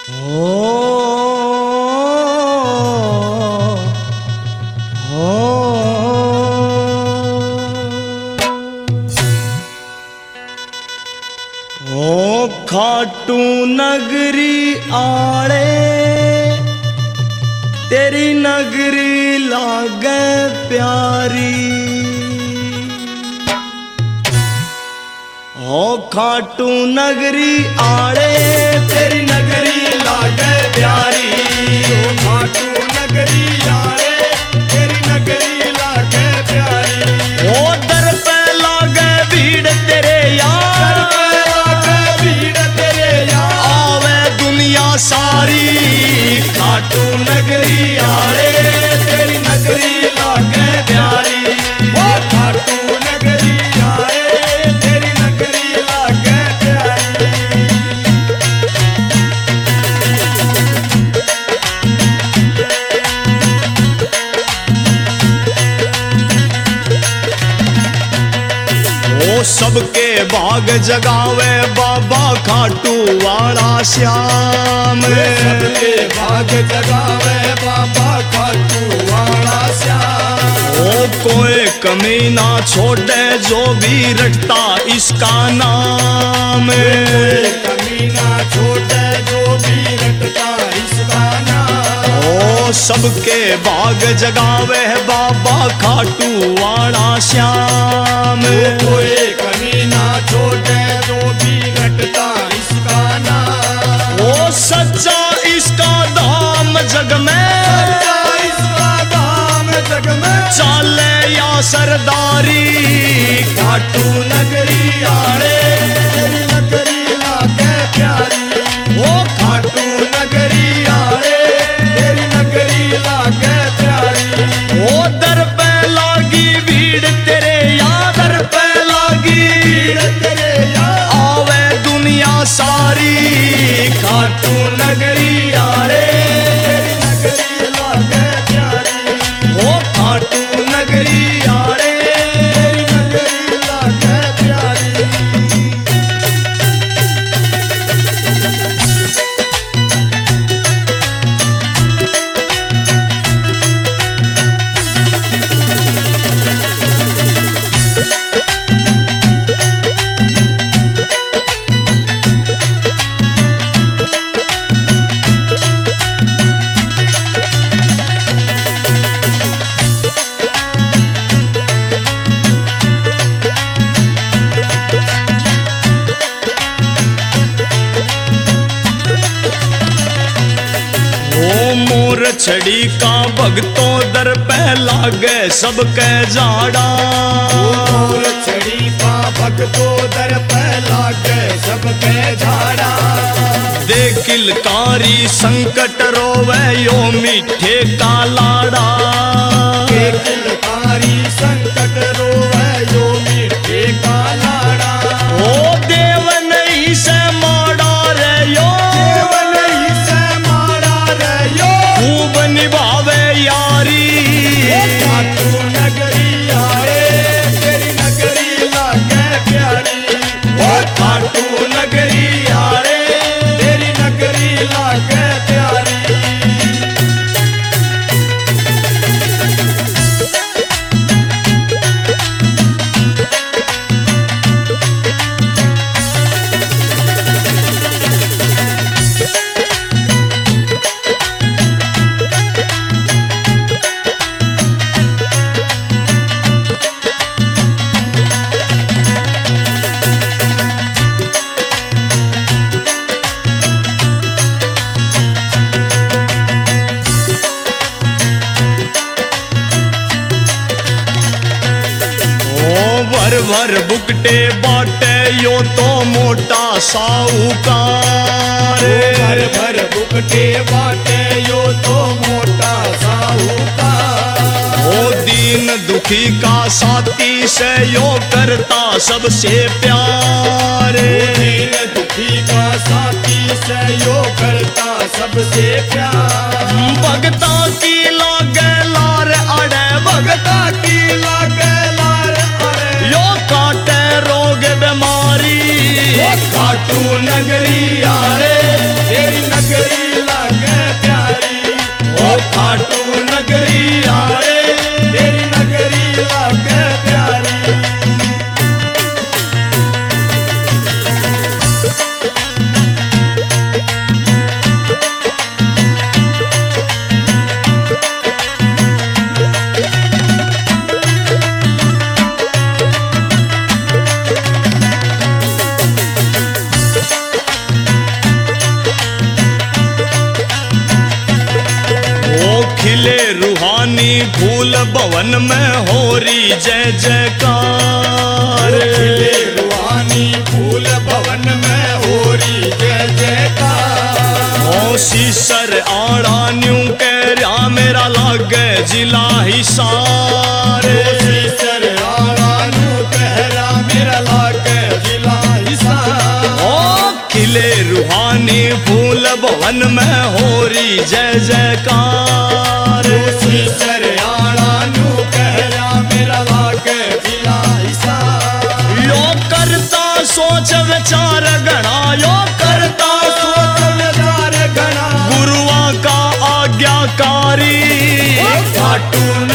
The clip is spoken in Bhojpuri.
ओ खाटू नगरी आड़े तेरी नगरी लागे प्यारी। ओ खाटू नगरी आड़े तेरी नगरी लागे प्यारी। ओ खाटू नगरी आड़े तेरी नगरी लागे प्यारी। ओ दर पे लागे भीड़ तेरे यार, आवे दुनिया सारी। खाटू नगरी आड़े तेरी नगरी लागे प्यारी। ओ खाटू नगरी आड़े तेरी नगरी लागे प्यारी। ओ सबके भाग जगावे बाबा खाटू वाला श्याम। सबके भाग जगावे बाबा खाटू वाला श्याम। ओ कोई कमी ना छोड़े जो भी रटता इसका नाम। कोई कमी ना छोड़े जो भी रटता इसका नाम। ओ सबके भाग जगावे बाबा खाटू वाला श्याम। कोई कमी ना छोड़े जो भी रटता इसका नाम। ओ सच्चा इसका धाम जग में, इसका दाम जग में चाले या सरदारी। खाटू नगरी आड़े तेरी नगरी लागे प्यारी। ओ खाटू नगरी आड़े तेरी नगरी लागे प्यारी। ओ दर पे लागी भीड़ तेरे यार, दर पे लागी भीड़ तेरे यार, आवे दुनिया सारी। खाटू नगरी आड़े तेरी नगरी लागे प्यारी। ओ खाटू नगरी आड़े तेरी नगरी लागे प्यारी। ओ मोर छड़ी का भगतों दर पे लागे सबके जाड़ा। और छड़ी पा भगतो दर पे लागे सबके झाड़ा। दे किलकारी संकट रोवे यो मीठे का लाड़ा। के किलकारी संकट रोवे यो मीठे का लाड़ा। ओ देव नहीं से माड़ा रे यो, देव नहीं से मारा रे यो। खूब निभावे यारी। खाटू नगरी आड़े तेरी नगरी लागे प्यारी। ओ खाटू नगरी आड़े तेरी नगरी लागे प्यारी। भर भर बुकटे बाटे यो तो मोटा साहूकार। भर भर बुकटे बाटे यो तो मोटा साहूकार। ओ दीन दुखी का साथी से यो करता सबसे प्यार। दीन दुखी का साथी से यो करता सबसे प्यार। भगता की लागे लार अड़े, भगता की लागे लार अड़े यो काटे रोग बीमारी। खाटू नगरी आड़े तेरी नगरी लागे प्यारी, ओ खाटू नगरी आए, तेरी नगरी लागे प्यारी। खिले रूहानी फूल भवन में हो रही जय जयकार। खिले रूहानी फूल भवन में हो रही जय जयकार। ओ सीसर आड़ा न्यू कह रहा मेरा लागे जिला हिसार। सीसर आड़ा न्यू कह रहा मेरा लागे जिला हिसार। ओ खिले रूहानी फूल भवन में हो रही जय जयकार। सीसर आड़ा न्यू कह रहा मेरा लागे जिला हिसार। यो करता सोच विचार गणा, यो करता सोच विचार गणा, गुरुआ का आज्ञाकारी। खाटू